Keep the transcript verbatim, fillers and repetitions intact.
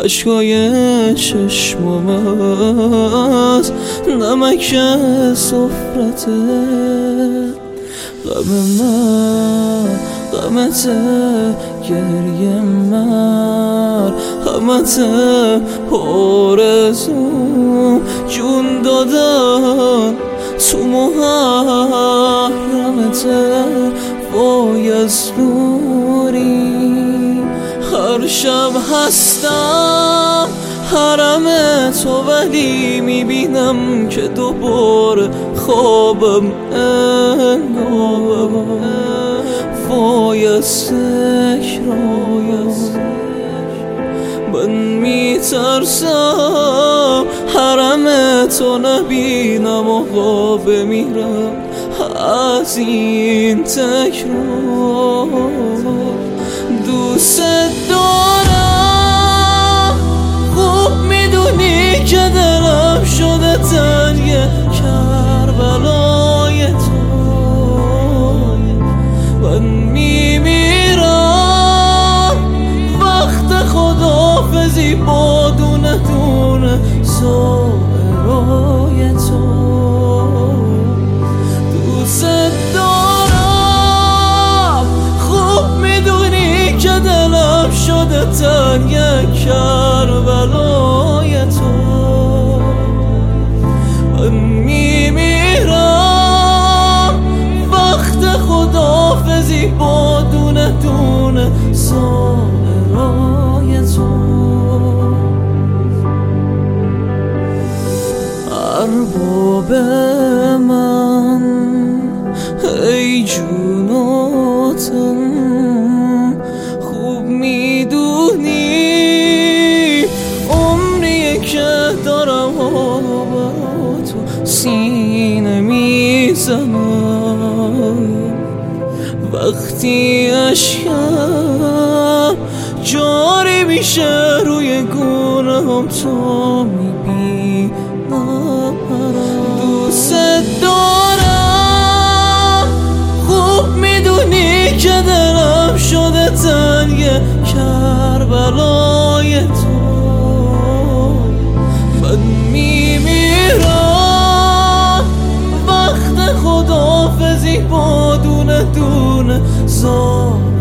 اشکای چشمم از نمک سفرته. غم من غمته، گریه من غمته، آرزوم جون دادن تو محرمته. وای از دوری هر شب هستم حرم تو، ولی میبینم که دوباره خوابم انگار. وای از تکرارم من میترسم حرم تو نبینم و آقا بمیرم از این تکرار. دوست دارم، خوب میدونی که دلم شده تنگ کربلای تو. من میمیرم وقت خداحافظی با دونه دونه زهرای تو. دوست دارم، خوب میدونی که دلم شده تنگ کربلای تو. من میمیرم وقت خداحافظی با دونه دونه زهرای تو. ارباب من ای جون و تن، خوب میدونی عمریه که دارم و برا تو سینه میزنم. وقتی اشکم جاری میشه روی گونه‌ام تو میبینم. دوست دارم، خوب میدونی که دلم شده تنگ کربلای تو. من میمیرم وقت خداحافظی با دونه دونه زار